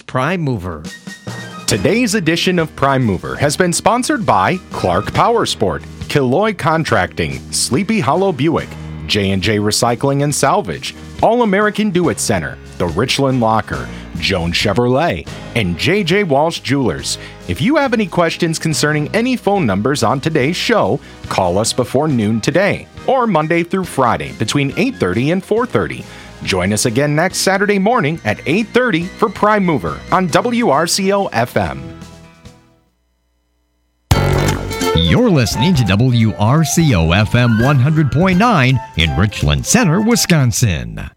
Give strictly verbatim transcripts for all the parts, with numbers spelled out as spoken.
Prime Mover. Today's edition of Prime Mover has been sponsored by Clark Powersport, Killoy Contracting, Sleepy Hollow Buick, J and J Recycling and Salvage, All-American Do-It Center, The Richland Locker, Jones Chevrolet, and J J Walsh Jewelers. If you have any questions concerning any phone numbers on today's show, call us before noon today or Monday through Friday between eight thirty and four thirty. Join us again next Saturday morning at eight thirty for Prime Mover on W R C O F M. You're listening to W R C O F M one hundred point nine in Richland Center, Wisconsin.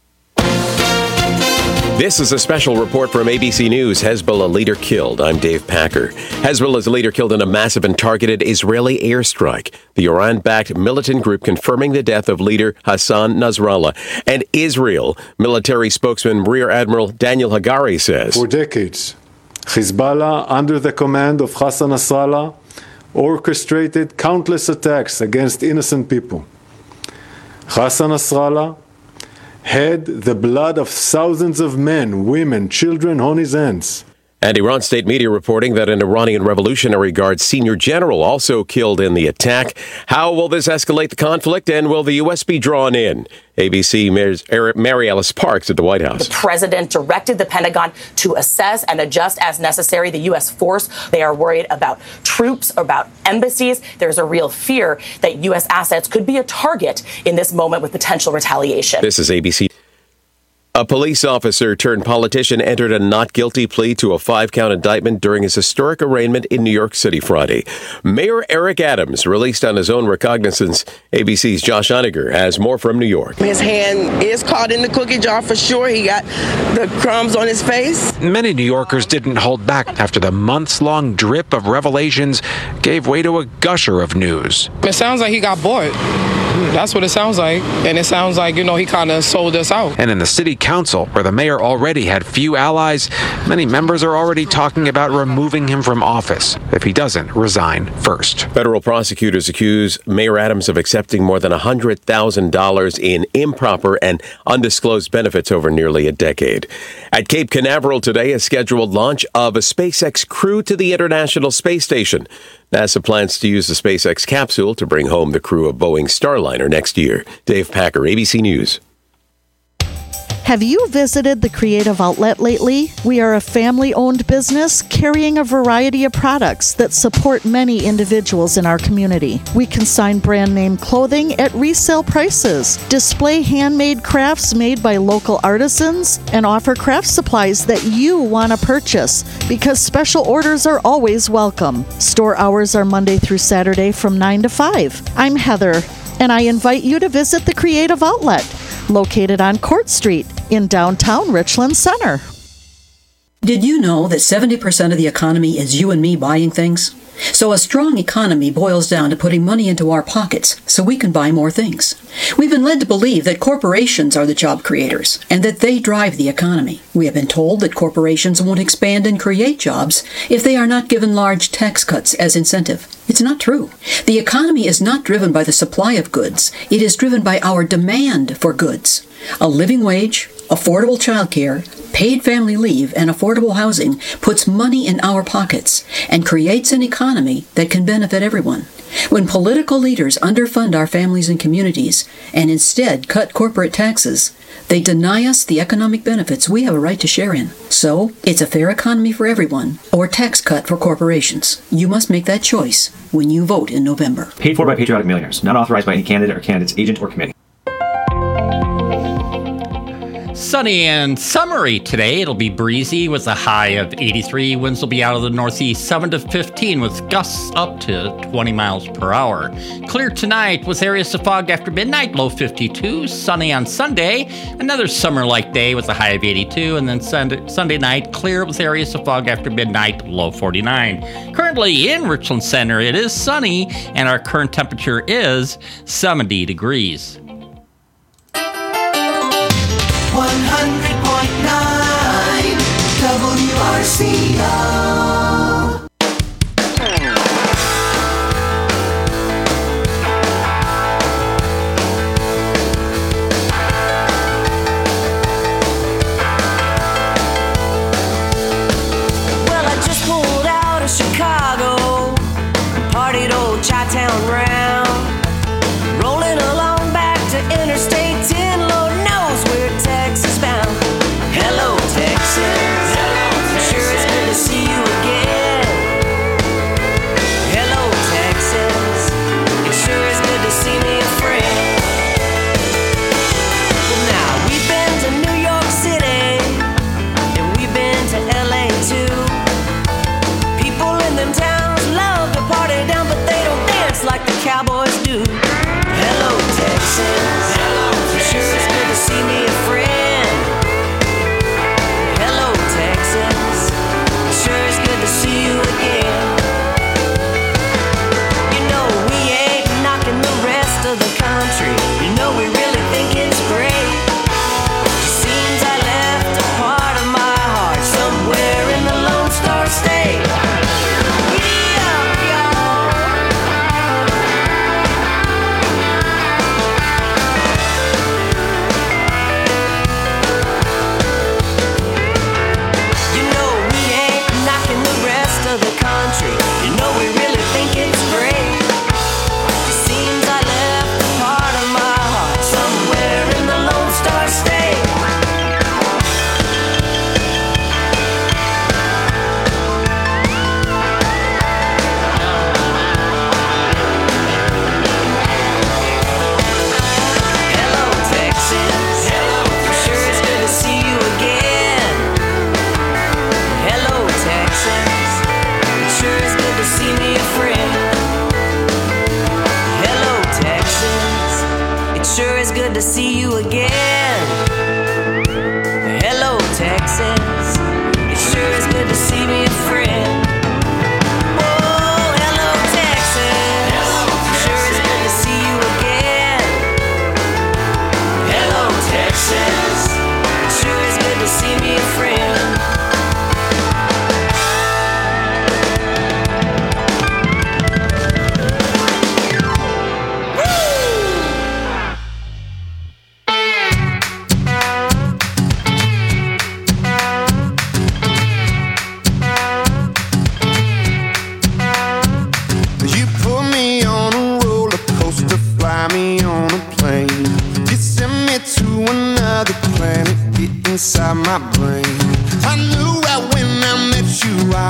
This is a special report from A B C News. Hezbollah leader killed. I'm Dave Packer. Hezbollah's leader killed in a massive and targeted Israeli airstrike. The Iran-backed militant group confirming the death of leader Hassan Nasrallah. And Israel military spokesman Rear Admiral Daniel Hagari says, for decades, Hezbollah, under the command of Hassan Nasrallah, orchestrated countless attacks against innocent people. Hassan Nasrallah had the blood of thousands of men, women, children on his hands. And Iran state media reporting that an Iranian Revolutionary Guard senior general also killed in the attack. How will this escalate the conflict, and will the U S be drawn in? A B C Mayor's Mary Alice Parks at the White House. The president directed the Pentagon to assess and adjust as necessary the U S force. They are worried about troops, about embassies. There's a real fear that U S assets could be a target in this moment with potential retaliation. This is A B C. A police officer turned politician entered a not guilty plea to a five-count indictment during his historic arraignment in New York City Friday. Mayor Eric Adams released on his own recognizance. A B C's Josh Einiger has more from New York. His hand is caught in the cookie jar for sure. He got the crumbs on his face. Many New Yorkers didn't hold back after the months-long drip of revelations gave way to a gusher of news. It sounds like he got bought. That's what it sounds like. And it sounds like, you know, he kind of sold us out. And in the city council, where the mayor already had few allies, many members are already talking about removing him from office if he doesn't resign first. Federal prosecutors accuse Mayor Adams of accepting more than one hundred thousand dollars in improper and undisclosed benefits over nearly a decade. At Cape Canaveral today, a scheduled launch of a SpaceX crew to the International Space Station. NASA plans to use the SpaceX capsule to bring home the crew of Boeing's Starliner next year. Dave Packer, A B C News. Have you visited the Creative Outlet lately? We are a family-owned business carrying a variety of products that support many individuals in our community. We consign brand-name clothing at resale prices, display handmade crafts made by local artisans, and offer craft supplies that you want to purchase because special orders are always welcome. Store hours are Monday through Saturday from nine to five. I'm Heather, and I invite you to visit the Creative Outlet, located on Court Street in downtown Richland Center. Did you know that seventy percent of the economy is you and me buying things? So a strong economy boils down to putting money into our pockets so we can buy more things. We've been led to believe that corporations are the job creators and that they drive the economy. We have been told that corporations won't expand and create jobs if they are not given large tax cuts as incentive. It's not true. The economy is not driven by the supply of goods. It is driven by our demand for goods. A living wage, affordable childcare, paid family leave, and affordable housing puts money in our pockets and creates an economy that can benefit everyone. When political leaders underfund our families and communities and instead cut corporate taxes, they deny us the economic benefits we have a right to share in. So, it's a fair economy for everyone or tax cut for corporations. You must make that choice when you vote in November. Paid for by Patriotic Millionaires. Not authorized by any candidate or candidate's agent or committee. Sunny and summery today. It'll be breezy with a high of eighty-three. Winds will be out of the northeast seven to fifteen with gusts up to twenty miles per hour. Clear tonight with areas of fog after midnight, low fifty-two. Sunny on Sunday. Another summer-like day with a high of eighty-two. And then Sunday, Sunday night, clear with areas of fog after midnight, low forty-nine. Currently in Richland Center, it is sunny and our current temperature is seventy degrees. one hundred point nine W R C O.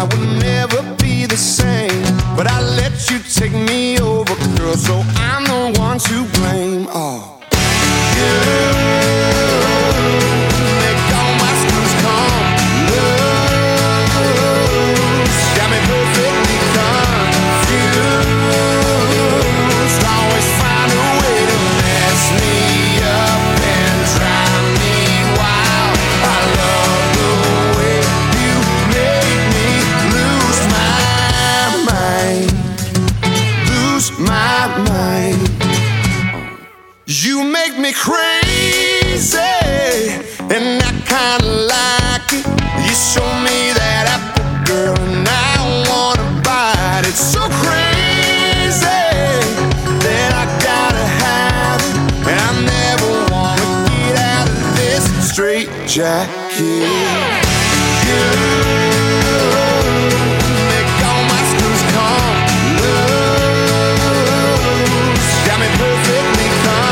I would never be the same. But I let you take me over, girl, so I'm the one to blame. Oh, you make all my screws come loose. Got me perfectly confused. Always find a way to mess me up and drive me wild. I love the way you make me lose my mind, lose my mind. You make me crazy, and I kinda like it. You show me that apple, girl, and I wanna bite it. So crazy that I gotta have it, and I never wanna get out of this straight jacket. You make all my screws come loose. Got me perfectly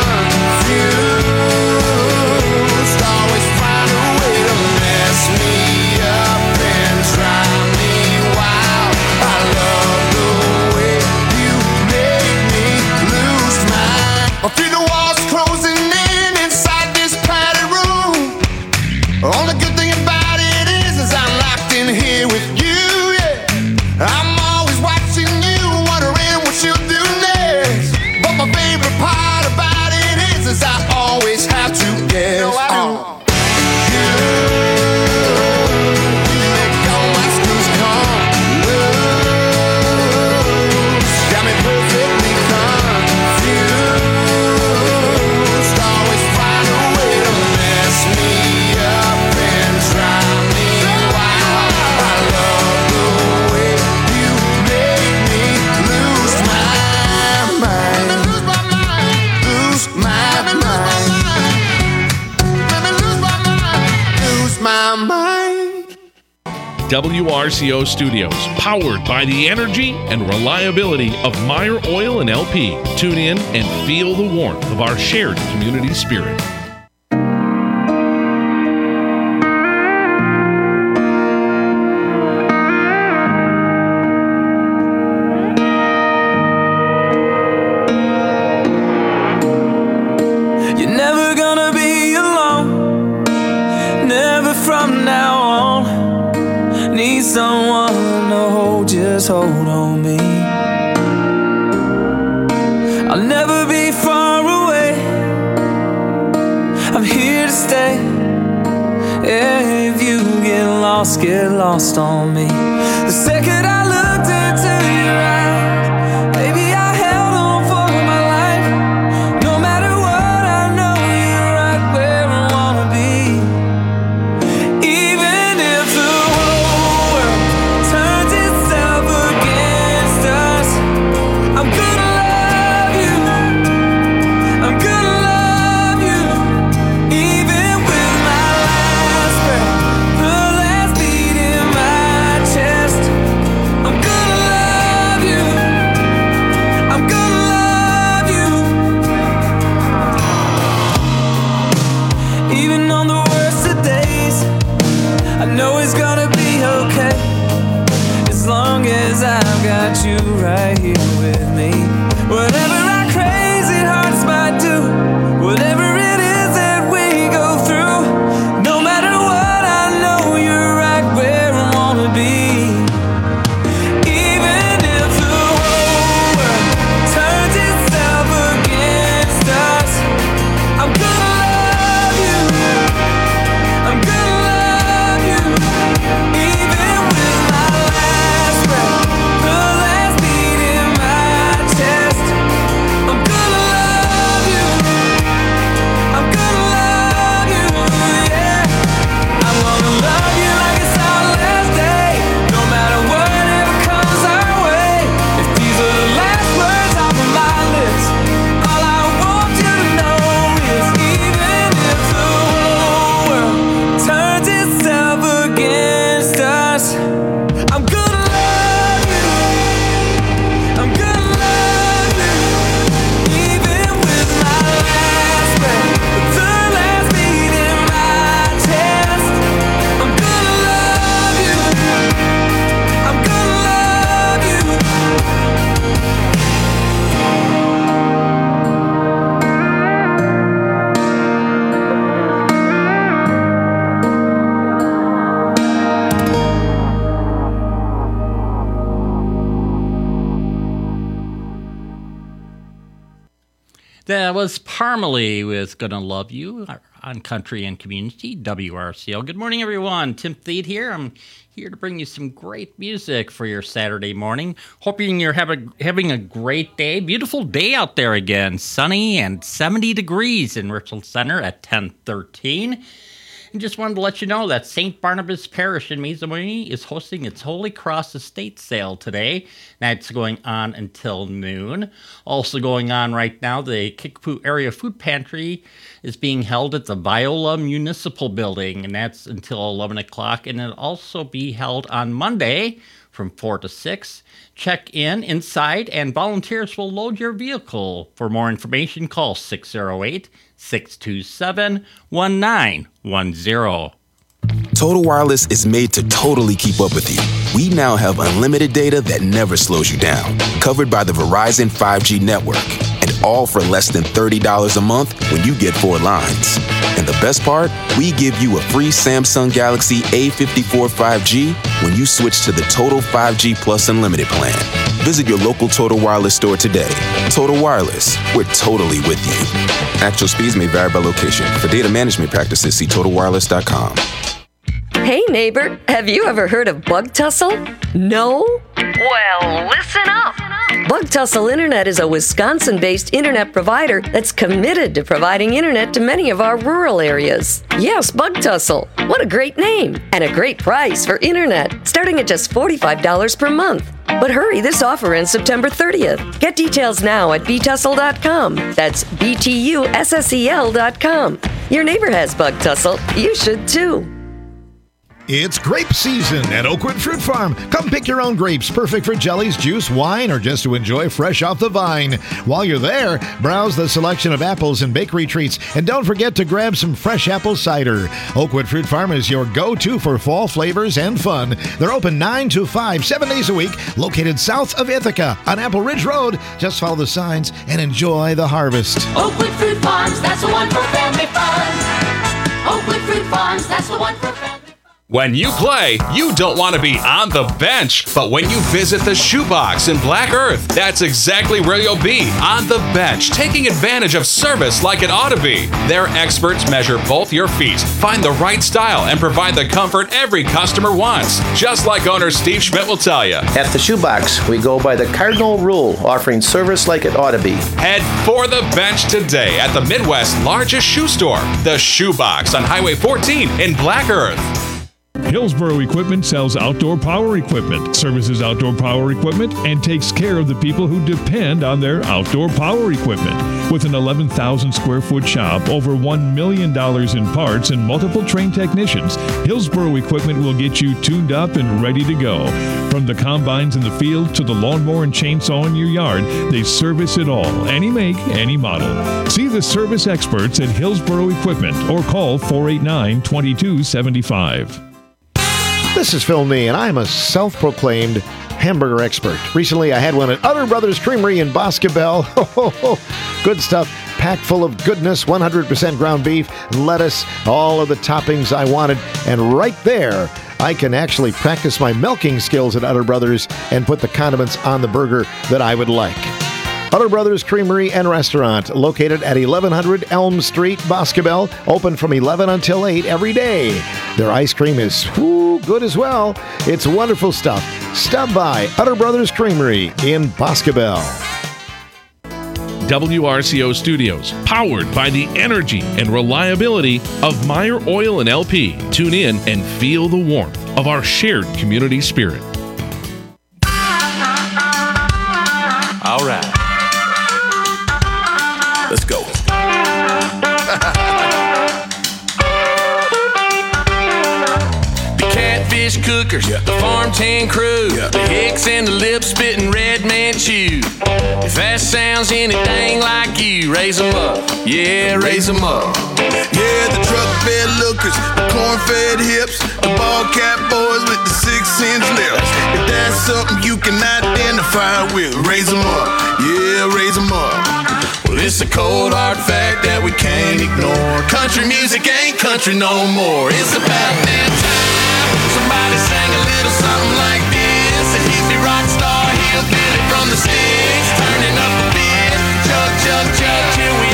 confused. Always find a way to mess me up and drive me wild. I love the way you make me lose my. I feel the walls closing in inside this padded room. Only good thing about it is, is I'm locked in here with you, yeah. I'm always watching you, wondering what you'll do next. But my favorite part about it is, is I always have to guess. No, I do. You make all my screws come loose. Got me perfectly confused. Always find a way to mess me up and drive me wild. I love the way you make me lose my mind, lose my mind, lose my mind, lose my mind, lose my mind. W R C O Studios, powered by the energy and reliability of Meyer Oil and L P. Tune in and feel the warmth of our shared community spirit. You're never gonna be alone, never from now on. Need someone to hold, just hold on me. I'll never be far away, I'm here to stay. If you get lost, get lost on me. The second I looked into your eyes, baby, I held on for my life. No matter what, I know you're right where I wanna be. Even if the whole world turns itself against us, I'm gonna love you, I'm gonna love you. Even with my last breath, the last beat in my chest, I'm gonna love you, I'm gonna love you. Even on the worst of days, I know it's gonna be okay, as long as I've got you right here with me. Whatever our crazy hearts might do, whatever it is that we go through, no matter what, I know you're right where I wanna be. Even if the whole world turns itself against us, I'm gonna love you, I'm gonna love you. Even with my last breath, the last beat in my chest, I'm gonna love you, That was Parmalee with Gonna Love You on Country and Community, W R C O. Good morning, everyone. Tim Thede here. I'm here to bring you some great music for your Saturday morning. Hoping you're have a, having a great day. Beautiful day out there again. Sunny and seventy degrees in Richland Center at ten thirteen. And just wanted to let you know that Saint Barnabas Parish in Maizamuni is hosting its Holy Cross Estate Sale today. That's going on until noon. Also going on right now, the Kickapoo Area Food Pantry is being held at the Viola Municipal Building, and that's until eleven o'clock. And it'll also be held on Monday from four to six. Check in inside, and volunteers will load your vehicle. For more information, call six oh eight, six two seven, one nine one zero. Total Wireless is made to totally keep up with you. We now have unlimited data that never slows you down, covered by the Verizon five G network, and all for less than thirty dollars a month when you get four lines. And the best part, we give you a free Samsung Galaxy A fifty-four five G when you switch to the Total five G Plus Unlimited plan. Visit your local Total Wireless store today. Total Wireless, we're totally with you. Actual speeds may vary by location. For data management practices, see total wireless dot com. Hey neighbor, have you ever heard of Bug Tussle? No? Well, listen up. Bug Tussle Internet is a Wisconsin-based internet provider that's committed to providing internet to many of our rural areas. Yes, Bug Tussle. What a great name and a great price for internet, starting at just forty-five dollars per month. But hurry, this offer ends September thirtieth. Get details now at b tussle dot com. That's B T U S S E L dot com. Your neighbor has Bug Tussle. You should too. It's grape season at Oakwood Fruit Farm. Come pick your own grapes, perfect for jellies, juice, wine, or just to enjoy fresh off the vine. While you're there, browse the selection of apples and bakery treats, and don't forget to grab some fresh apple cider. Oakwood Fruit Farm is your go-to for fall flavors and fun. They're open nine to five, seven days a week, located south of Ithaca on Apple Ridge Road. Just follow the signs and enjoy the harvest. Oakwood Fruit Farms, that's the one for family fun. Oakwood Fruit Farms, that's the one for family fun. When you play, you don't want to be on the bench. But when you visit the Shoebox in Black Earth, that's exactly where you'll be, on the bench, taking advantage of service like it ought to be. Their experts measure both your feet, find the right style, and provide the comfort every customer wants. Just like owner Steve Schmidt will tell you. At the Shoebox, we go by the cardinal rule, offering service like it ought to be. Head for the bench today at the Midwest's largest shoe store, the Shoebox on Highway fourteen in Black Earth. Hillsboro Equipment sells outdoor power equipment, services outdoor power equipment, and takes care of the people who depend on their outdoor power equipment. With an eleven thousand square foot shop, over one million dollars in parts, and multiple trained technicians, Hillsboro Equipment will get you tuned up and ready to go. From the combines in the field to the lawnmower and chainsaw in your yard, they service it all, any make, any model. See the service experts at Hillsboro Equipment or call four eight nine, two two seven five. This is Phil Nee, and I'm a self-proclaimed hamburger expert. Recently, I had one at Utter Brothers Creamery in Boscobel. Good stuff, packed full of goodness, one hundred percent ground beef, lettuce, all of the toppings I wanted. And right there, I can actually practice my milking skills at Utter Brothers and put the condiments on the burger that I would like. Utter Brothers Creamery and Restaurant, located at eleven hundred Elm Street, Boscobel, open from eleven until eight every day. Their ice cream is whoo, good as well. It's wonderful stuff. Stop by Utter Brothers Creamery in Boscobel. W R C O Studios, powered by the energy and reliability of Meyer Oil and L P. Tune in and feel the warmth of our shared community spirit. All right. Let's go. The catfish cookers, the farm tan crew, the hicks and the lip spitting red man chew. If that sounds anything like you, raise them up. Yeah, raise them up. Yeah, the truck fed lookers, the corn fed hips, the ball cap boys with the six inch lips. If that's something you can identify with, raise them up. Yeah, raise them up. Well, it's a cold hard fact that we can't ignore. Country music ain't country no more. It's about that time. Somebody sang a little something like this. A hippie rock star, hillbilly from the sticks, turning up the beat. Chug, chug, chug, till we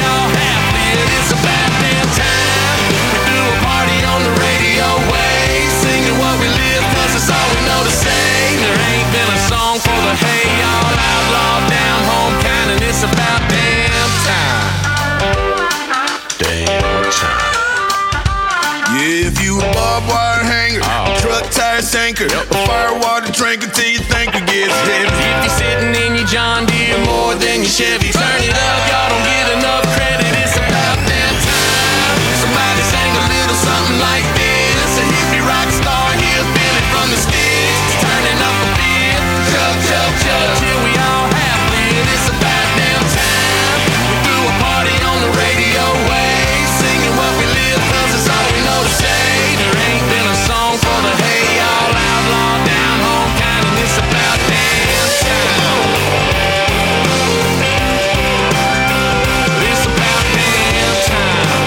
drinker, a firewater drinker till you think it gets heavy. If you're sitting in your John Deere more than your Chevy, turn it up, y'all don't get enough credit. It's about that time. Somebody sang a little something like this. A hippie rock star hillbilly from the sticks, turning up a beer, chug, chug, chug, till we all have lit. It's about damn time. We threw a party on the radio wave, singing what we live, cause it's all we know to say. There ain't been a song for the hey y'all outlaw down home kind, and it's about damn time. It's about damn time.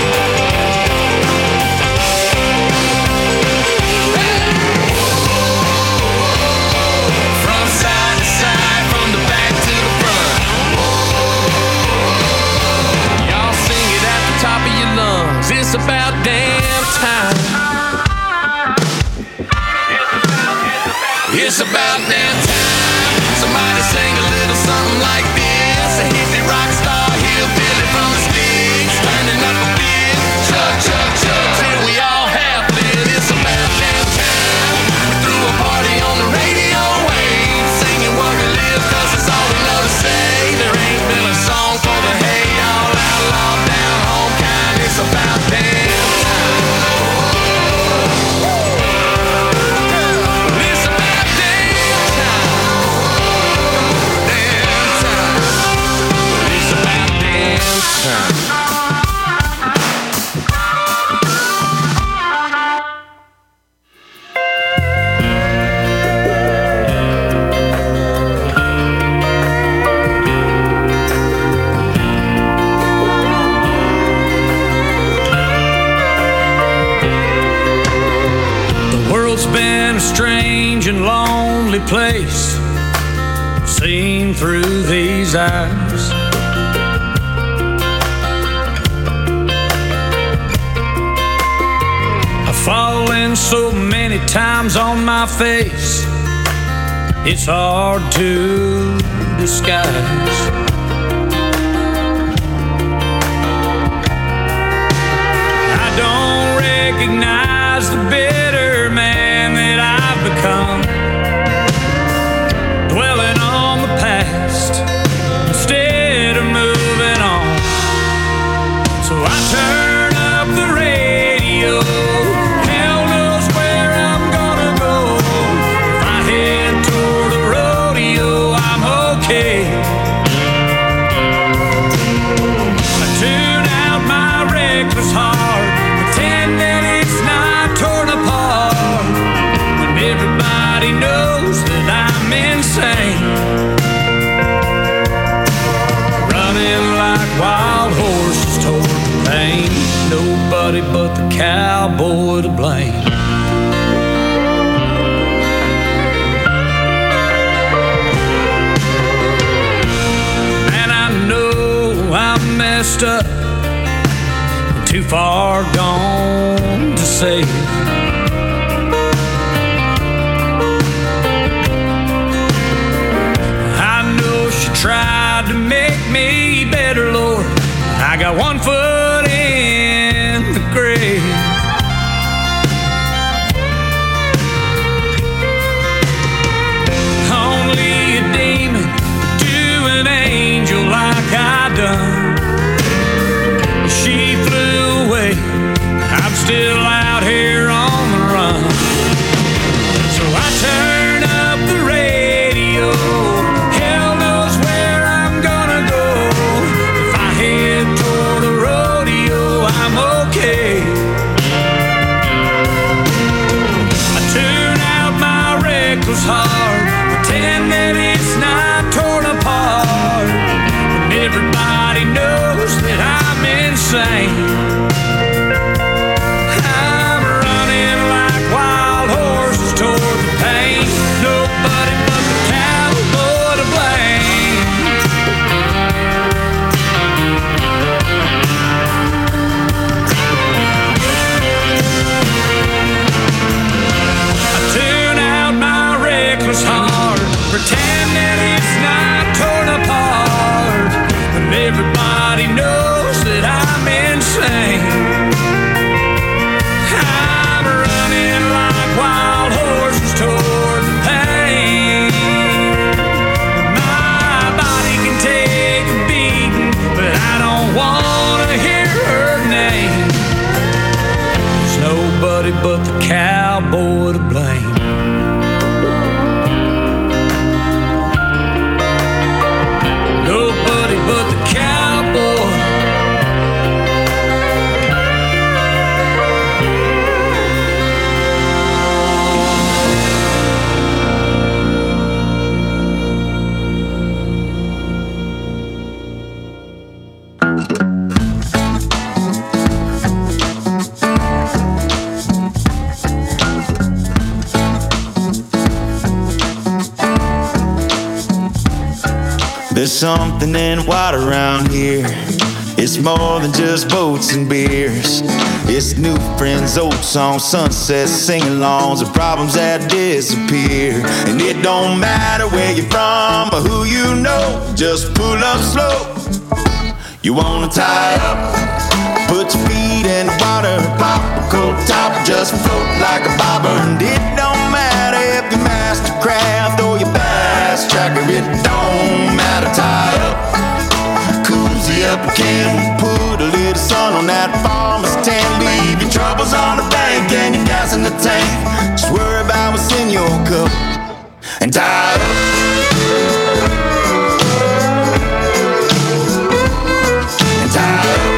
From side to side, from the back to the front, y'all sing it at the top of your lungs. It's about damn time. It's about damn time. Somebody sing a little something like this. A hippie rock star hillbilly from the sticks, turning up a beer, chug, chug, chug, till we all have lit. It's about damn time. We threw a party on the radio wave, singing what we live, cause it's all we know to say. There ain't been a song for the hey y'all outlaw down home kind. It's about damn time. It's about damn time. Damn time. It's about damn time. The world's been a strange and lonely place, seen through these eyes. I've fallen so many times on my face, it's hard to disguise. I don't recognize the bitter man that I've become, dwelling on the past instead of moving on. So I turn up the radio, hell knows where I'm gonna go. If I head toward the rodeo, I'm okay. I tune out my reckless heart, pretend that it's not torn apart, when everybody knows that I'm insane, running like wild horses toward the pain. Nobody but the cowboy to blame. And I know I'm messed up, too far gone to save. I know she tried to make me better, Lord. I got one foot in the grave. Only a demon do an angel like I done. She flew away, I'm still out here on the run. So I turn up the radio, hell knows where I'm gonna go. If I head toward the rodeo, I'm okay. I tune out my reckless heart, pretend that it's not torn apart, when everybody knows that I'm insane. I'm running like wild horses toward the pain. Nobody but the cowboy to blame. I tune out my reckless There's something in what around here. It's more than just boats and beers. It's new friends, old songs, sunsets, sing-alongs, and problems that disappear. And it don't matter where you're from or who you know, just pull up slow. You wanna tie up, put your feet in the water, pop a cold top, just float like a bobber. And it don't matter if you're mastercraft or your bass tracker, it don't matter, tie up. Cozy up again, put a little sun on that farmer's tan. Leave your troubles on the bank and your gas in the tank. Just worry about what's in your cup and tie up. And tie up.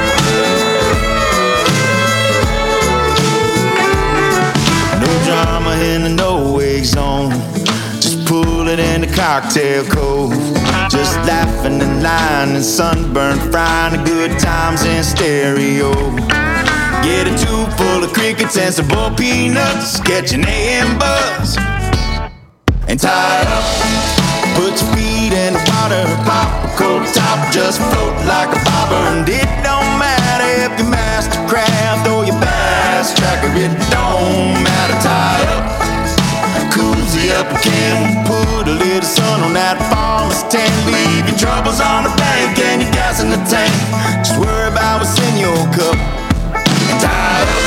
No drama in the no-wake zone. Just pull it in the cocktail cove. Just laughing and lying and sunburn, frying the good times in stereo. Get a tube full of crickets and some boiled peanuts, catch an A M buzz and tie up. Put your feet in the water, pop a cold top, just float like a bobber. And it don't matter if you're mastercraft or your bass tracker, it don't matter, tie up. Cozy up again, put a little sun on that farmer's tan. Leave your troubles on the bank and your gas in the tank. Just worry about what's in your cup and tie up.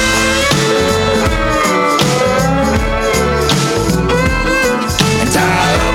And tie up.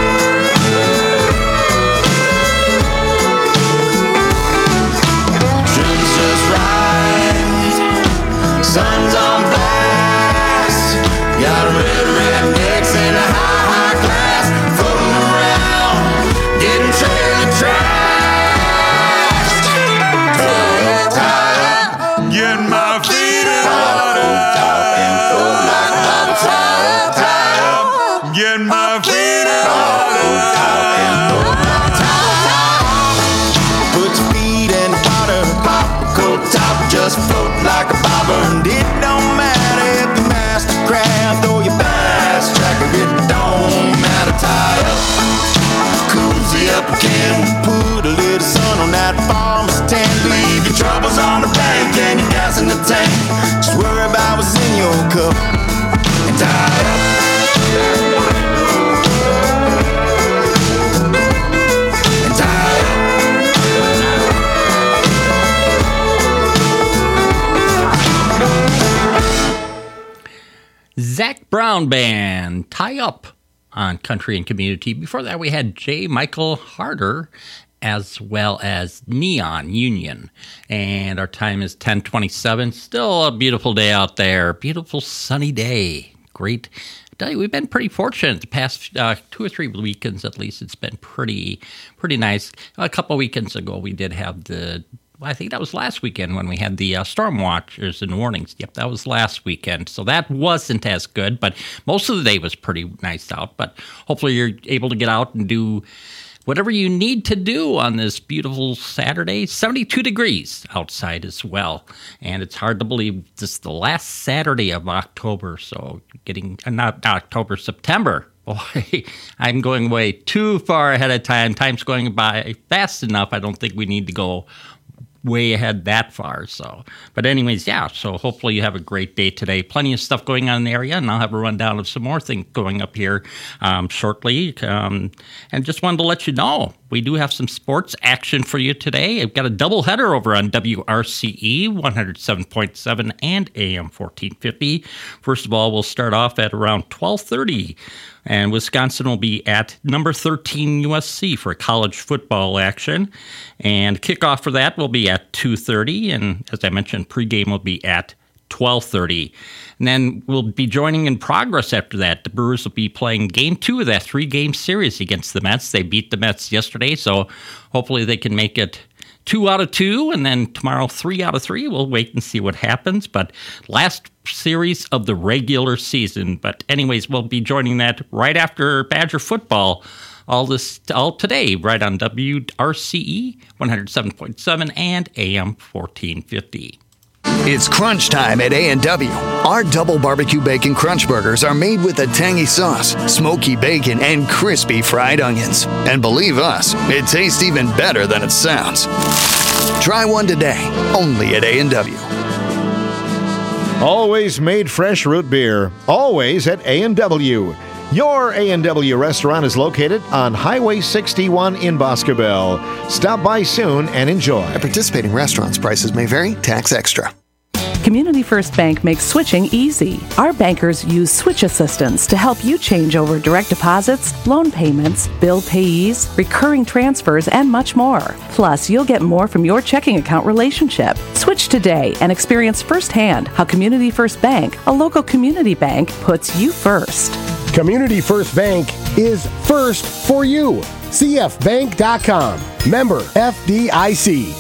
Drinks just right, sun's on blast. Got a red, red mix and a high, high class, floating around, getting trailer trashed. Tie up, get my feet in water, and float like bubble. Tie up, tie up, get my feet in water, and float like bubble. Put your feet in the water, pop a cold top, just float like a bobber. And it don't matter if you're mastercraft or your bass tracker, it don't matter, tie up. Cozy up again, put a little sun on that farmer's tan. Leave your troubles on the bank and your gas in the tank. Just worry about what's in your cup and tie up. And tie up. Zac Brown Band, Tie Up on Country and Community. Before that, we had J. Michael Harder as well as Neon Union. And our time is ten twenty-seven. Still a beautiful day out there. Beautiful sunny day. Great. I tell you, we've been pretty fortunate the past uh, two or three weekends at least. It's been pretty, pretty nice. A couple weekends ago, we did have the I think that was last weekend when we had the uh, storm watchers and warnings. Yep, that was last weekend. So that wasn't as good, but most of the day was pretty nice out. But hopefully you're able to get out and do whatever you need to do on this beautiful Saturday. seventy-two degrees outside as well. And it's hard to believe this is the last Saturday of October. So getting, uh, not October, September. Boy, I'm going way too far ahead of time. Time's going by fast enough. I don't think we need to go way ahead that far. So, but anyways, yeah, so hopefully you have a great day today. Plenty of stuff going on in the area, and I'll have a rundown of some more things going up here um, shortly. Um, and just wanted to let you know, we do have some sports action for you today. I've got a doubleheader over on W R C E one oh seven point seven and A M fourteen fifty. First of all, we'll start off at around twelve thirty. And Wisconsin will be at number thirteen U S C for college football action. And kickoff for that will be at two thirty. And as I mentioned, pregame will be at twelve thirty. And then we'll be joining in progress after that. The Brewers will be playing game two of that three-game series against the Mets. They beat the Mets yesterday, so hopefully they can make it two out of two, and then tomorrow three out of three. We'll wait and see what happens. But last series of the regular season. But anyways, we'll be joining that right after Badger football. All this all today, right on W R C E one oh seven point seven and A M fourteen fifty. It's crunch time at A and W. Our double barbecue bacon crunch burgers are made with a tangy sauce, smoky bacon, and crispy fried onions. And believe us, it tastes even better than it sounds. Try one today, only at A and W. Always made fresh root beer, always at A and W. Your A and W restaurant is located on Highway sixty-one in Boscobel. Stop by soon and enjoy. At participating restaurants, prices may vary, tax extra. Community First Bank makes switching easy. Our bankers use switch assistance to help you change over direct deposits, loan payments, bill payees, recurring transfers, and much more. Plus, you'll get more from your checking account relationship. Switch today and experience firsthand how Community First Bank, a local community bank, puts you first. Community First Bank is first for you. C F bank dot com. Member F D I C.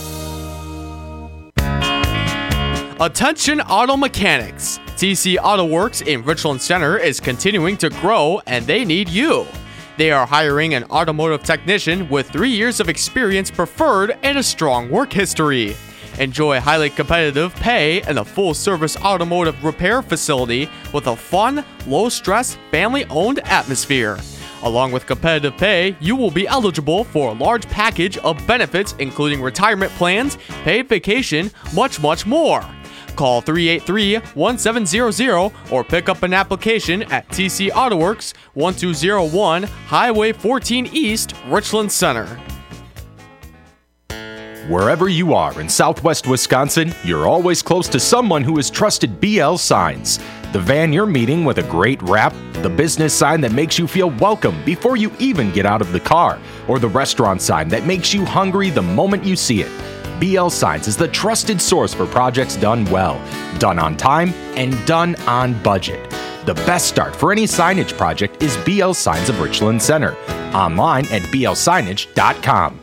Attention auto mechanics. T C Auto Works in Richland Center is continuing to grow and they need you. They are hiring an automotive technician with three years of experience preferred and a strong work history. Enjoy highly competitive pay and a full-service automotive repair facility with a fun, low-stress, family-owned atmosphere. Along with competitive pay, you will be eligible for a large package of benefits including retirement plans, paid vacation, much, much more. Call three eight three, one seven zero zero or pick up an application at T C Auto Works, one two zero one Highway fourteen East, Richland Center. Wherever you are in Southwest Wisconsin, you're always close to someone who has trusted B L Signs. The van you're meeting with a great wrap, the business sign that makes you feel welcome before you even get out of the car, or the restaurant sign that makes you hungry the moment you see it. B L Signs is the trusted source for projects done well, done on time, and done on budget. The best start for any signage project is B L Signs of Richland Center. Online at b l signage dot com.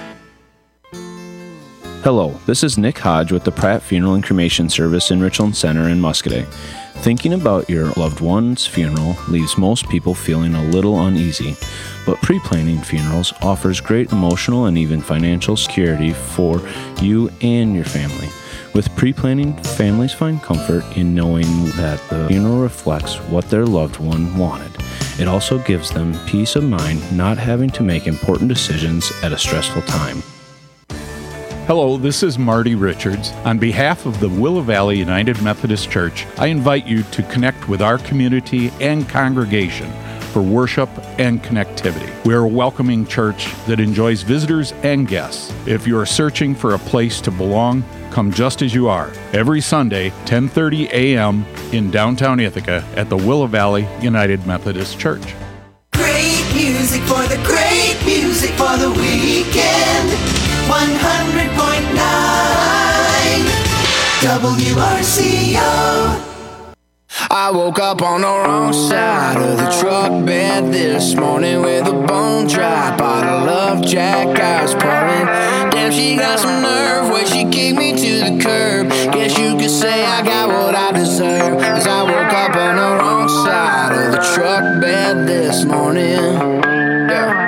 Hello, this is Nick Hodge with the Pratt Funeral and Cremation Service in Richland Center in Muscadet. Thinking about your loved one's funeral leaves most people feeling a little uneasy, but pre-planning funerals offers great emotional and even financial security for you and your family. With pre-planning, families find comfort in knowing that the funeral reflects what their loved one wanted. It also gives them peace of mind not having to make important decisions at a stressful time. Hello, this is Marty Richards. On behalf of the Willow Valley United Methodist Church, I invite you to connect with our community and congregation for worship and connectivity. We are a welcoming church that enjoys visitors and guests. If you are searching for a place to belong, come just as you are. Every Sunday, ten thirty a.m. in downtown Ithaca at the Willow Valley United Methodist Church. Great music for the great music for the weekend. one hundred point nine W R C O. I woke up on the wrong side of the truck bed this morning with a bone dry bottle of Jack I was pouring. Damn, she got some nerve when she kicked me to the curb. Guess you could say I got what I deserve, 'cause I woke up on the wrong side of the truck bed this morning. Yeah.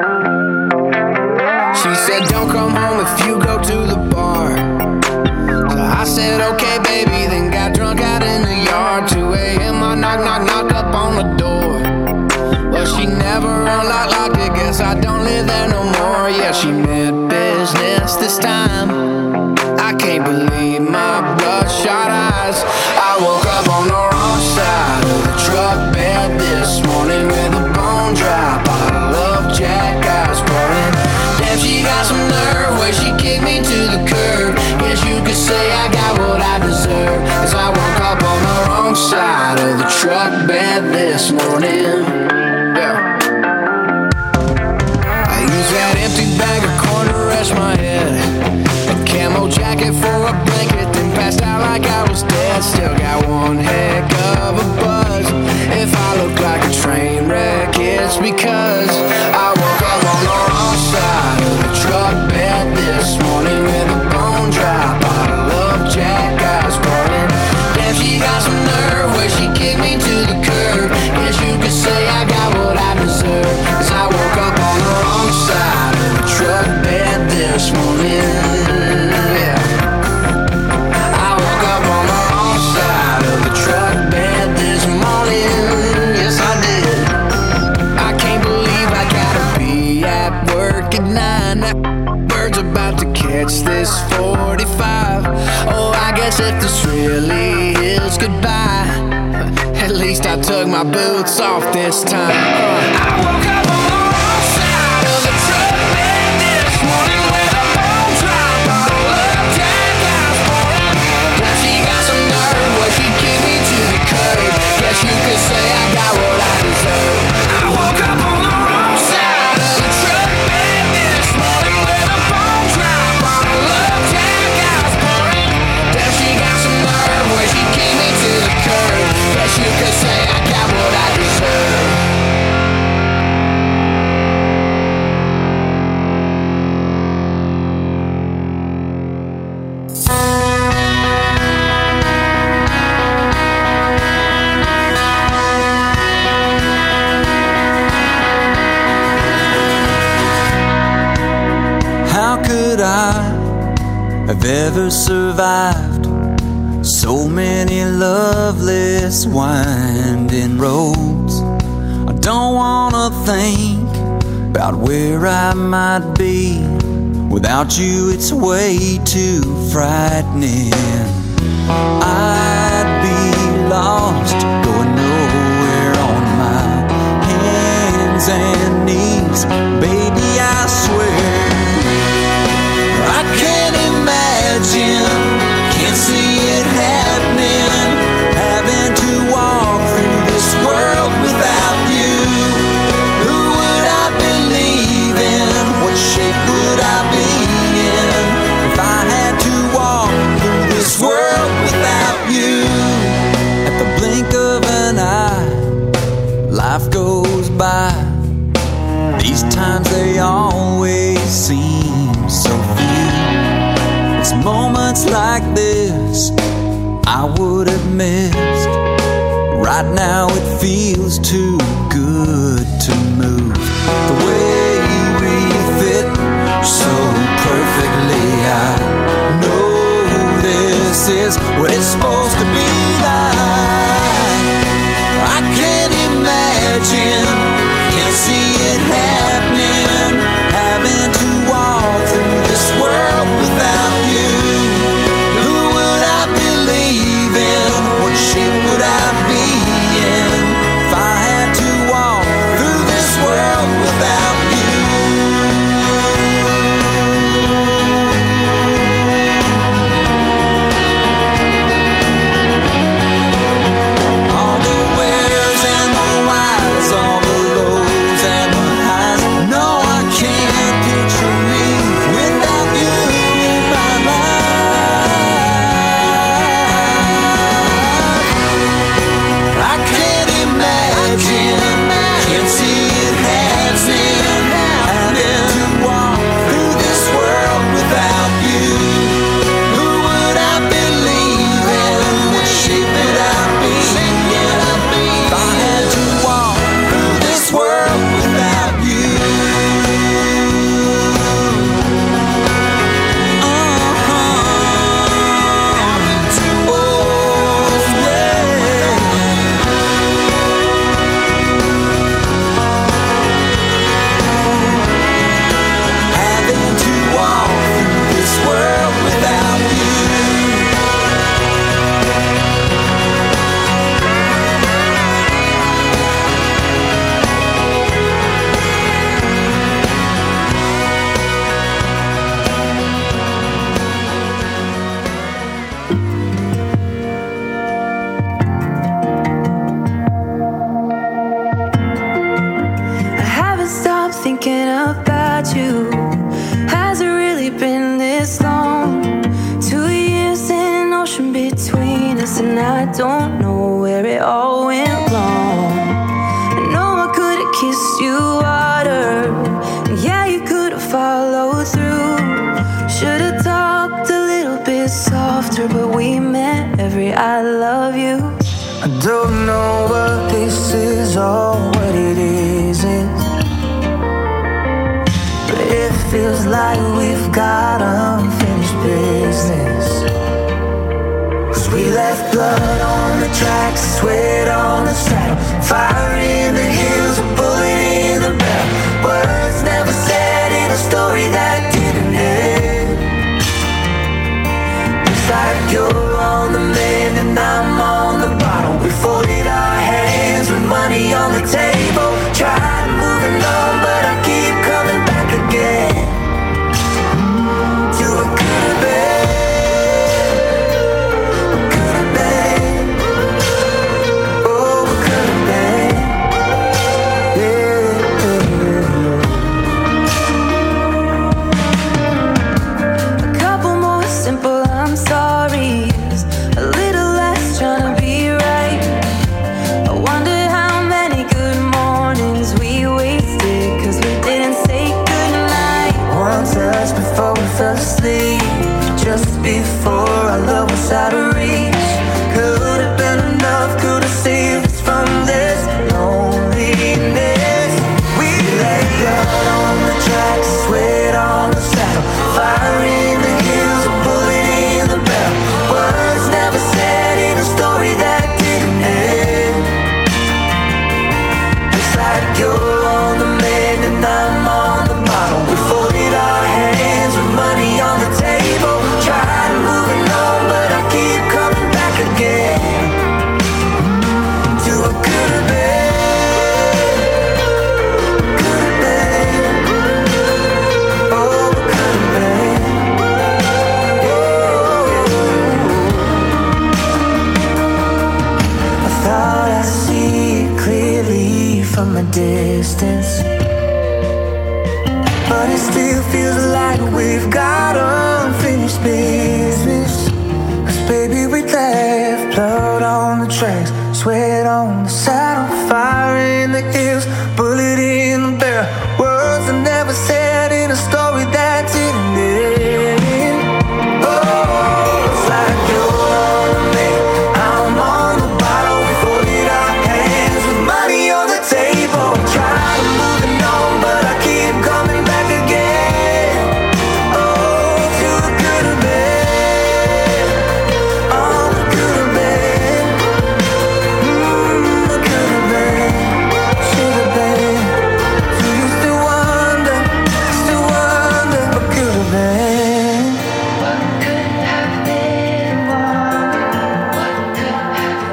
She said, don't come home if you go to the bar. So I said, okay, baby, then got drunk out in the yard. two a.m. I knock, knock, knock up on the door. Well, she never unlocked, locked it, guess I don't live there no more. Yeah, she meant business this time. I can't believe my bloodshot eyes. I woke up on the wrong side of the truck bed this morning with a bone dry bottle of Jack I was pouring. Damn, she got some nerve when she kicked me to the curb. Guess you could say I got what I deserve, 'cause I woke up on the wrong side of the truck bed this morning. Yeah. I used that empty bag of corn to rest my head, a camo jacket for a blanket, then passed out like I was dead. Still got one heck of a buzz. If I look like a train wreck, it's because I woke up on the wrong side of the truck bed this morning with a bone dry bottle of Jack I was pouring. Damn, she got some nerve when she kicked me to the curb. Guess you could say I got what I deserve, 'cause I woke up on the wrong side of the truck bed this morning. Yeah. I woke up hits this forty-five. Oh, I guess if this really is goodbye, at least I took my boots off this time. I woke up on the wrong side of the truck bed this morning with a bone drop bottle of Jack Daniel's pouring. Now she got some nerve, well she kicked me to the curb. Guess you could say I got what I deserve. I woke up on the wrong side of the truck bed this morning with a bone drop bottle of Jack Daniel's pouring. Now she got some nerve, well she kicked me to the curb. Guess you could say I got what I deserve. How could I have ever survived so many loveless winding roads? I don't wanna think about where I might be. Without you it's way too frightening. I'd be lost, going nowhere on my hands and knees. Baby, I swear I can't imagine, can't see it happening, having to walk through this world without you. Who would I believe in? What shape would I be in if I had to walk through this world without you? At the blink of an eye, life goes by. These times they always seem so few. It's moments like this I would have missed. Right now it feels too good to move. The way we fit so perfectly, I know this is what it's supposed to be like. I can't imagine, can't see it happening, having to walk through this world without you. Who would I believe in? What shape would I be in if I had to walk through this world without you? All the wheres and the whys, all the lows and the highs. No, I can't picture me without you in my life. I can't imagine, can't see it happening, having to walk through this world without you. Who would I believe in? What shape would I be in if I had to walk through this world without you? Having to walk through this world without you. I haven't stopped thinking about you. Has it really been this long? Two years in an ocean between us, and I don't know where it all went wrong. I know I could have kissed you harder, and yeah, you could have followed through. Should have talked a little bit softer, but we meant every I love you. I don't know what this is or what it isn't, but it feels like we've got unfinished business. 'Cause we left blood on the tracks, sweat on the saddle, fire in the hills, a bullet in the barrel. Words never said in a story that didn't end. distance, but it still feels like we've got unfinished business. 'Cause baby, we left blood on the tracks, sweat on the saddle, fire in the hills, bullet in the barrel. Words are never said in a story that didn't end. Oh, it's like you're on me, I'm on the bottle. We folded our hands with money on the table. Try to move it on, but I keep coming back again. Oh, to the good of it. Oh, the good of it. Mm, the good of it. Should have been. So you still wonder, still wonder what could have been. What could have been? What could have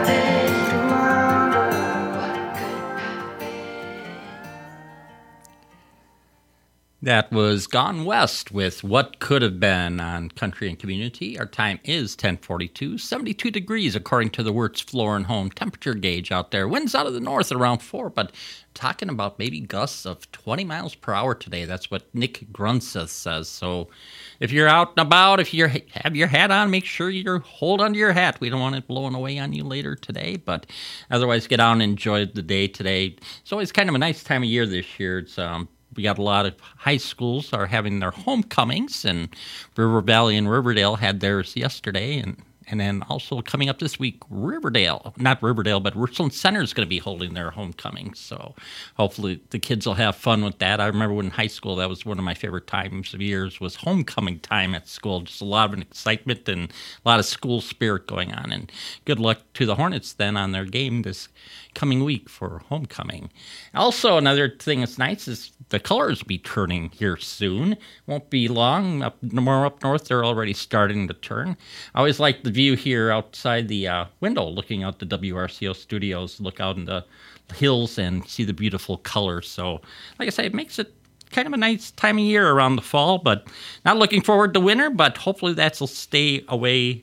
That was Gone West with What Could Have Been on Country and Community. Our time is ten forty-two, seventy-two degrees according to the Wirtz Floor and Home temperature gauge out there. Winds out of the north around four, but talking about maybe gusts of twenty miles per hour today. That's what Nick Grunseth says. So if you're out and about, if you have your hat on, make sure you hold onto your hat. We don't want it blowing away on you later today, but otherwise get out and enjoy the day today. It's always kind of a nice time of year this year. It's um We got a lot of high schools are having their homecomings, and River Valley and Riverdale had theirs yesterday, and, and then also coming up this week, Riverdale, not Riverdale, but Richland Center is going to be holding their homecoming, so hopefully the kids will have fun with that. I remember when in high school, that was one of my favorite times of years, was homecoming time at school. Just a lot of excitement and a lot of school spirit going on, and good luck to the Hornets then on their game this coming week for homecoming. Also, another thing that's nice is the colors will be turning here soon. Won't be long. Up more up north, they're already starting to turn. I always like the view here outside the uh, window, looking out the W R C O studios, look out in the hills and see the beautiful colors. So, like I say, it makes it kind of a nice time of year around the fall, but not looking forward to winter, but hopefully that'll stay away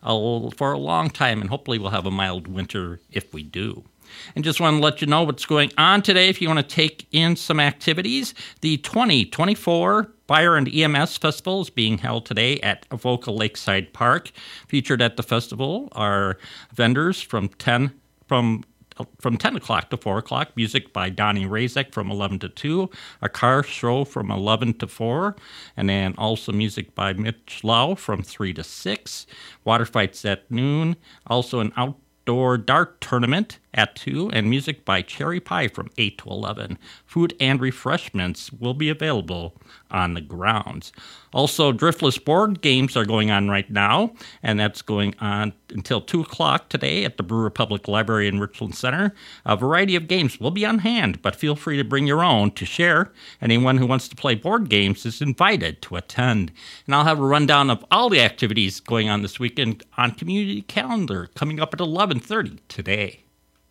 a, for a long time, and hopefully we'll have a mild winter if we do. And just want to let you know what's going on today if you want to take in some activities. The twenty twenty-four Fire and E M S Festival is being held today at Avoca Lakeside Park. Featured at the festival are vendors from ten from from ten o'clock to four o'clock, music by Donnie Razek from eleven to two, a car show from eleven to four, and then also music by Mitch Lau from three to six, water fights at noon, also an outdoor Outdoor dart tournament at two, and music by Cherry Pie from eight to eleven. Food and refreshments will be available on the grounds. Also, Driftless board games are going on right now, and that's going on until two o'clock today at the Brewer Public Library in Richland Center. A variety of games will be on hand, but feel free to bring your own to share. Anyone who wants to play board games is invited to attend. And I'll have a rundown of all the activities going on this weekend on Community Calendar coming up at eleven thirty today.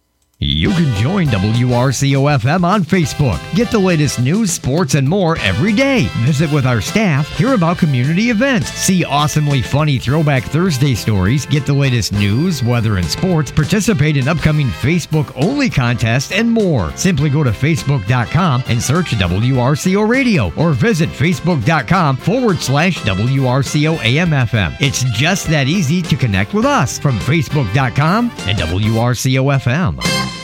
You can join W R C O F M on Facebook. Get the latest news, sports, and more every day. Visit with our staff, hear about community events, see awesomely funny Throwback Thursday stories, get the latest news, weather, and sports, participate in upcoming Facebook-only contests, and more. Simply go to Facebook dot com and search W R C O Radio, or visit Facebook dot com forward slash W R C O A M F M. It's just that easy to connect with us from Facebook dot com and W R C O F M.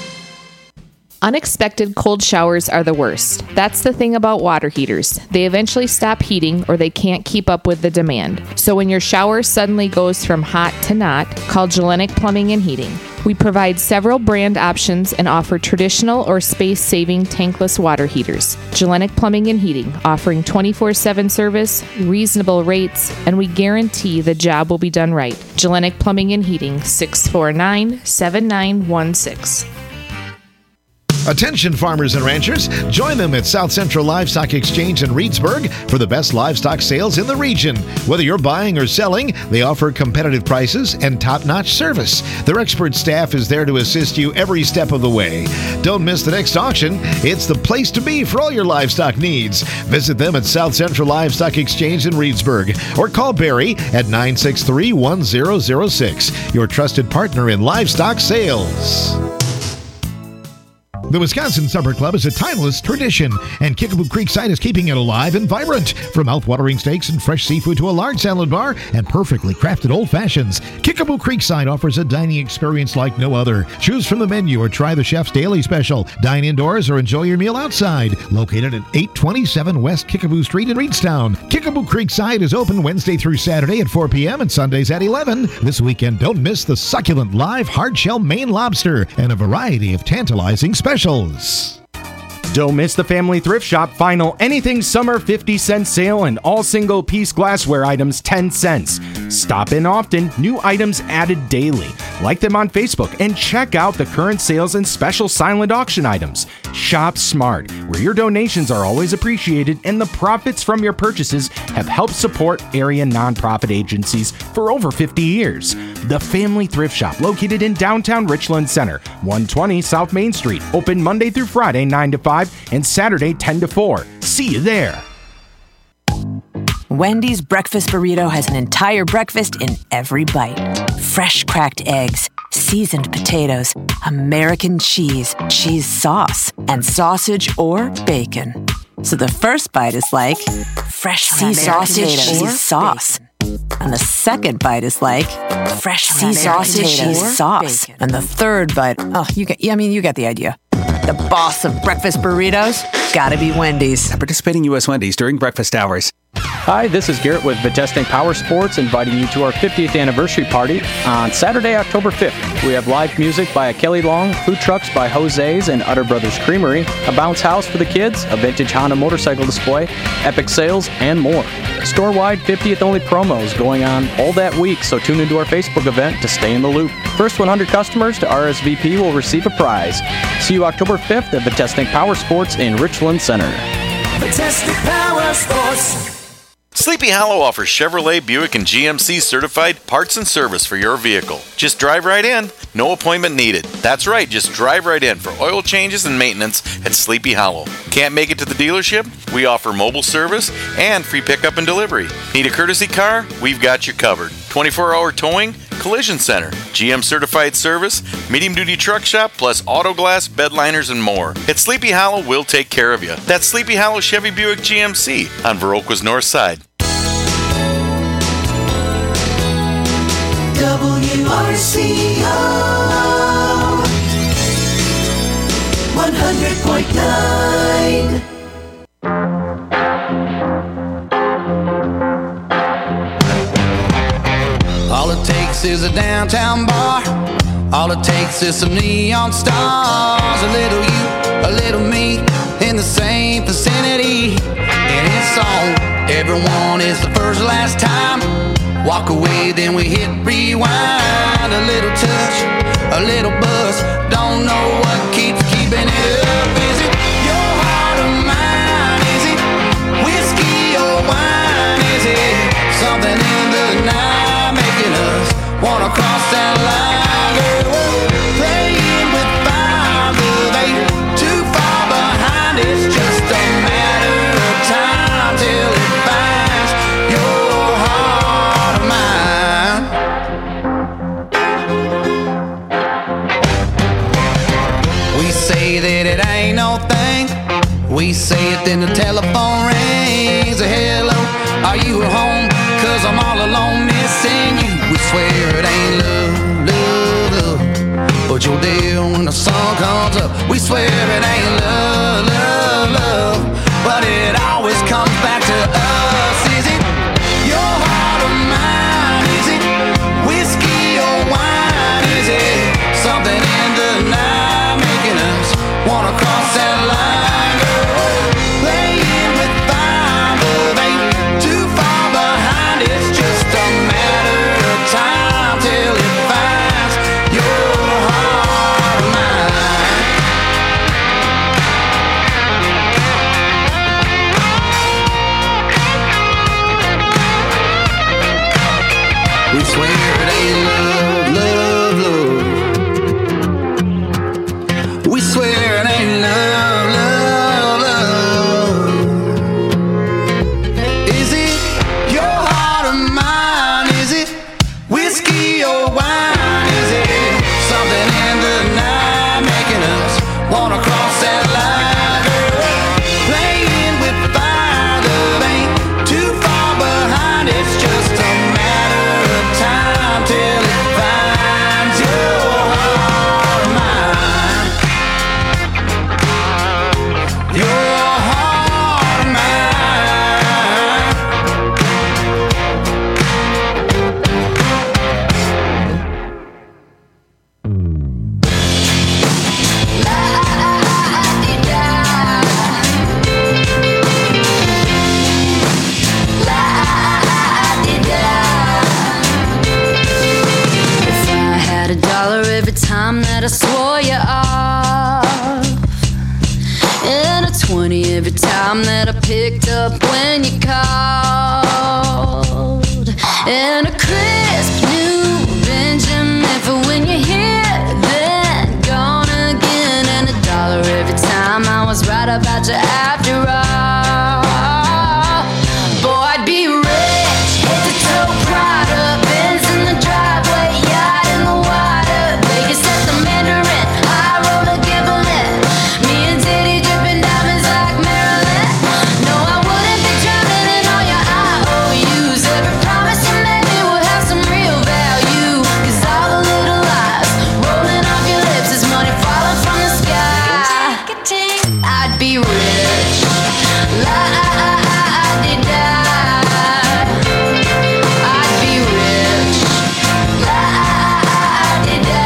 Unexpected cold showers are the worst. That's the thing about water heaters. They eventually stop heating or they can't keep up with the demand. So when your shower suddenly goes from hot to not, call Gelenic Plumbing and Heating. We provide several brand options and offer traditional or space-saving tankless water heaters. Gelenic Plumbing and Heating, offering twenty-four seven service, reasonable rates, and we guarantee the job will be done right. Gelenic Plumbing and Heating, six four nine, seven nine one six. Attention farmers and ranchers, join them at South Central Livestock Exchange in Reedsburg for the best livestock sales in the region. Whether you're buying or selling, they offer competitive prices and top-notch service. Their expert staff is there to assist you every step of the way. Don't miss the next auction. It's the place to be for all your livestock needs. Visit them at South Central Livestock Exchange in Reedsburg or call Barry at nine six three, one zero zero six, your trusted partner in livestock sales. The Wisconsin Supper Club is a timeless tradition, and Kickapoo Creekside is keeping it alive and vibrant. From mouth-watering steaks and fresh seafood to a large salad bar and perfectly crafted old fashions, Kickapoo Creekside offers a dining experience like no other. Choose from the menu or try the chef's daily special. Dine indoors or enjoy your meal outside. Located at eight twenty-seven West Kickapoo Street in Reedstown. Kickapoo Creekside is open Wednesday through Saturday at four p.m. and Sundays at eleven. This weekend, don't miss the succulent live hard-shell Maine lobster and a variety of tantalizing specials. Don't miss the Family Thrift Shop final Anything Summer fifty cent sale and all single-piece glassware items ten cents. Stop in often, new items added daily. Like them on Facebook and check out the current sales and special silent auction items. Shop smart, where your donations are always appreciated and the profits from your purchases have helped support area nonprofit agencies for over fifty years. The Family Thrift Shop, located in downtown Richland Center, one twenty South Main Street, open Monday through Friday nine to five and Saturday ten to four. See you there. Wendy's breakfast burrito has an entire breakfast in every bite. Fresh cracked eggs, seasoned potatoes, American cheese, cheese sauce, and sausage or bacon. So the first bite is like fresh sea sausage, cheese sauce. And the second bite is like fresh sea sausage, cheese sauce. And the third bite, oh, you get, I mean, you get the idea. The boss of breakfast burritos, gotta be Wendy's. Participating U S Wendy's during breakfast hours. Hi, this is Garrett with Vitesting Power Sports, inviting you to our fiftieth anniversary party on Saturday, October fifth. We have live music by Kelly Long, food trucks by Jose's and Utter Brothers Creamery, a bounce house for the kids, a vintage Honda motorcycle display, epic sales, and more. Store-wide fiftieth only promos going on all that week, so tune into our Facebook event to stay in the loop. First one hundred customers to R S V P will receive a prize. See you October fifth at Vitesting Power Sports in Richland Center. Vitesting Power Sports. Sleepy Hollow offers Chevrolet, Buick, and G M C certified parts and service for your vehicle. Just drive right in. No appointment needed. That's right, just drive right in for oil changes and maintenance at Sleepy Hollow. Can't make it to the dealership? We offer mobile service and free pickup and delivery. Need a courtesy car? We've got you covered. twenty-four hour towing, collision center, G M certified service, medium duty truck shop, plus auto glass, bed liners, and more. At Sleepy Hollow, we'll take care of you. That's Sleepy Hollow Chevy Buick G M C on Viroqua's north side. W R C O one hundred point nine. All it takes is a downtown bar. All it takes is some neon stars. A little you, a little me, in the same vicinity. And it's on. Everyone is the first last time. Walk away, then we hit rewind. A little touch, a little buzz. Don't know what keeps keeping it up. Is it your heart or mine? Is it whiskey or wine? Is it something in the night making us wanna cross that line? Girl, we're playing with fire, but they too far behind. It's just a matter of time till it finds your heart or mine. We say that it ain't no thing. We say it, then the telephone rings. A hello, are you at home? Cause I'm all alone missing you. We swear it ain't love, love, love, but you're there when the sun comes up. We swear it ain't love, love, love, but it always comes back to us. Is it your heart or mine? Is it whiskey or wine? Is it something in the night making us wanna cross that line? Girl, playing with fire, but ain't too far behind. It's just a matter of time till it finds your heart or mine. me every time that I picked up when you called. And a crisp new Benjamin for when you're here, then gone again. And a dollar every time I was right about you after all. Boy, I'd be rich, head to toe, Prada, Benz in the driveway, yacht in the water, Vegas at the Mandarin, high roller gambling, me and Diddy dripping diamonds like Marilyn. No, I wouldn't be drowning in all your I O Us. Every promise you made me would have some real value. 'Cause all the little lies rolling off your lips is money falling from the sky. I'd be rich, la-di-da. I'd be rich, la-di-da.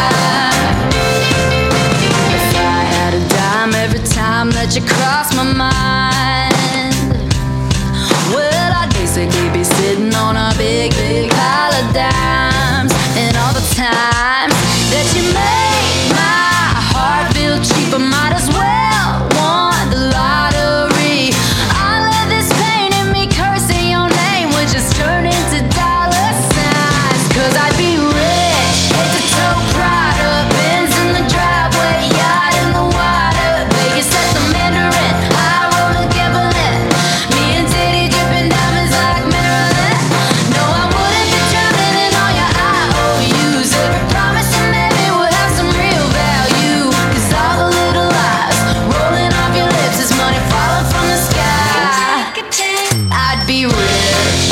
If I had a dime every time that you crossed my mind, well, I'd basically be sitting on a big, big pile of dimes. And all the times that you made my heart feel cheap, I might as well want the lottery. All of this pain and me cursing your name would just turn into dollar signs. 'Cause I'd be rich, head to toe, Prada, Benz in the driveway, yacht in the water, Vegas at the Mandarin, high roller gambling, me and Diddy dripping diamonds like Marilyn. No, I wouldn't be drowning in all your I O Us. Every promise you made me would have some real value. 'Cause all the little lies rolling off your lips is money falling from the sky. I'd be rich,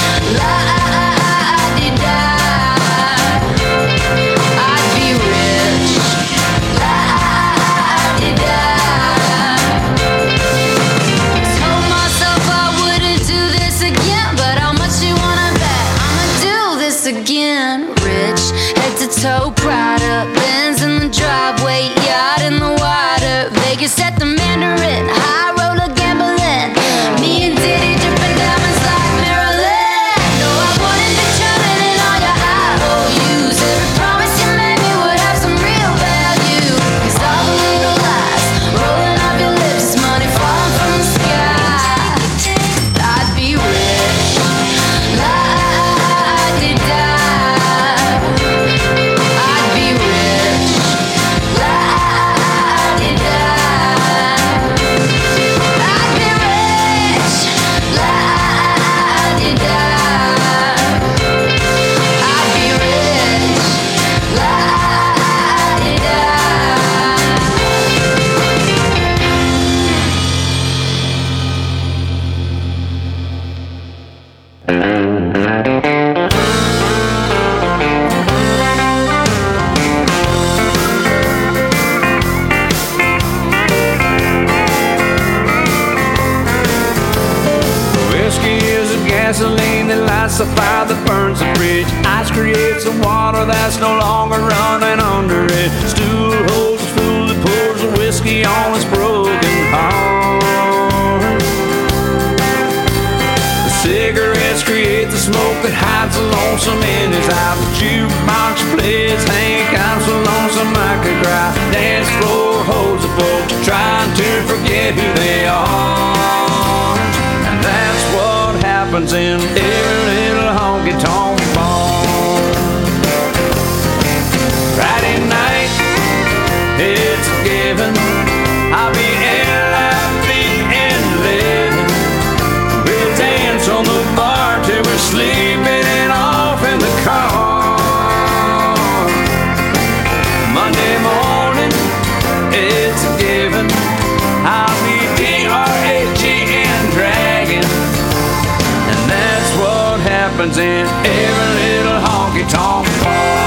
la-di-da. I'd be rich, la-di-da. Told myself I wouldn't do this again, but how much you wanna bet I'ma do this again? Rich, head to toe, Prada, Benz in the driveway, yacht in the water, Vegas at the Mandarin, high roller gambling, me and Diddy dripping diamonds like Marilyn. No, I wouldn't be drowning in all your I O Us. Every promise you made me would have some real value. 'Cause all the little lies rolling off your lips is money falling from the sky. I'd be rich, la-di-da. I'd be rich, la-di-da. I'd be rich, la-di-da. I'd be rich, la-di-da. Whiskey is a gasoline that lights the fire that burns the bridge. Ice creates the water that's no longer running under it. Stool holds the fool that pours the whiskey on his broken heart. The cigarettes create the smoke that hides the lonesome in his eye. The jukebox plays Hank, I'm so lonesome I could cry. Dance floor holds the folks trying to forget who they are. And that's what happens in every little honky-tonk bar. Friday night, it's a given, I'll be L F B and living. We'll dance on the bar till we're sleeping and off in the car. Monday morning, it's a given, I'll be D R A G and dragging. And that's what happens in every little honky-tonk bar.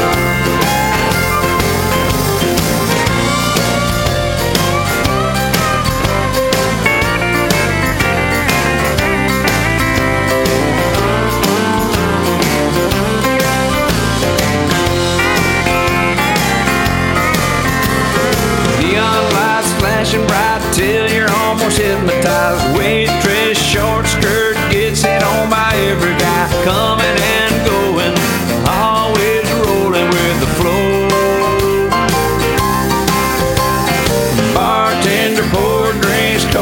Neon lights flashing bright till you're almost hypnotized. Waitress, short skirt, gets hit on by every guy. Coming and going, always rolling with the flow. Bartender poured drinks,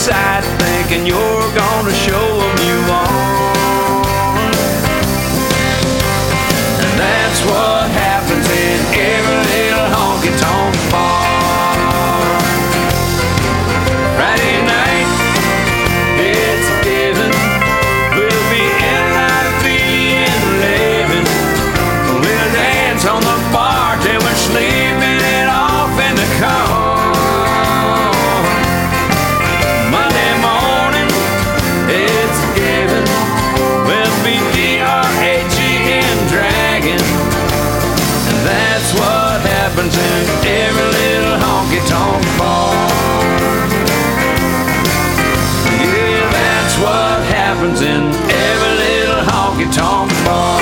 side thinking you're gonna show them you want. And that's what happens in every little honky-tonk bar. Friday night, it's a given. We'll be in like being living. We'll dance on the bar till we're sleeping it off in the car. Monday morning, it's a given. We'll be D R A G and dragging. And that's what happens in every little honky-tonk bar. Yeah, that's what happens in every little honky-tonk bar.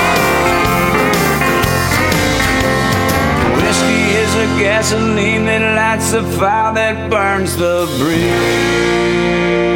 Whiskey is the gasoline that lights the fire that burns the bridge.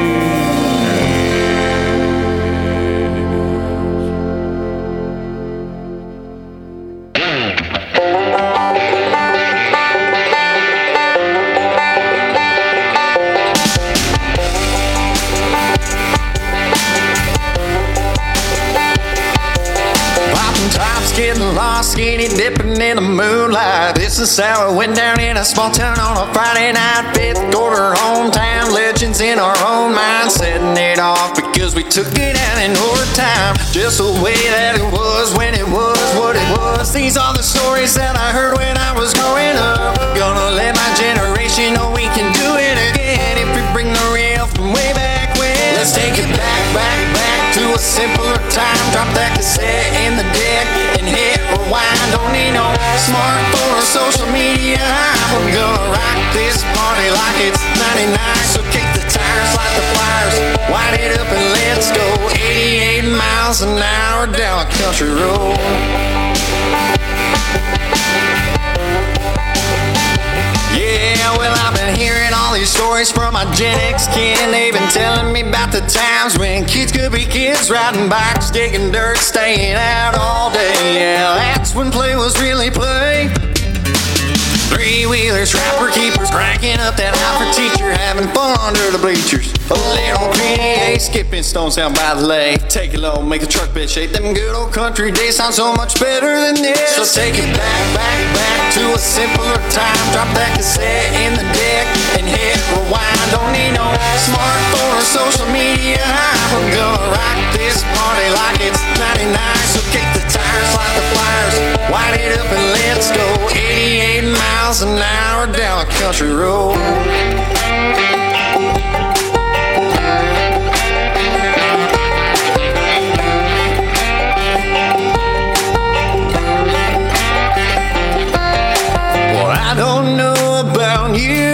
Popping tops, getting lost, skinny dipping in the moonlight. This is how it went down in a small town on a Friday night. Fifth quarter hometown legends in our own mind, setting it off because we took it out in our time. Just the way that it was when it was what it was. These are the stories that I heard when I was growing up. Gonna let my generation know we can do it again if we bring the real from way back when. Let's take it back, back, back to a simpler time. Drop that cassette in the deck and hit rewind. Don't need no smartphone or social media. We're gonna rock this party like it's ninety-nine. So kick the tires, light the fires, wind it up and let's go. eighty-eight miles an hour down a country road. Yeah, well, I've been hearing all these stories from my Gen X kin. They've been telling me about the times when kids could be kids, riding bikes, digging dirt, staying out all day. Yeah, that's when play was really play. Three-wheelers, rapper keepers, cranking up that high for teacher, having fun under the bleachers. A little P D A, skipping stones down by the lake. Take it low, make the truck bed shake. Them good old country days sound so much better than this. So take it back, back, back to a simpler time. Drop that cassette in the deck and hit rewind. Don't need no smartphone or social media. We're gonna rock this party like it's ninety-nine. So kick the tires, light the flyers, wind it up and let's go. eighty-eight miles an hour down a country road. Well, I don't know about you.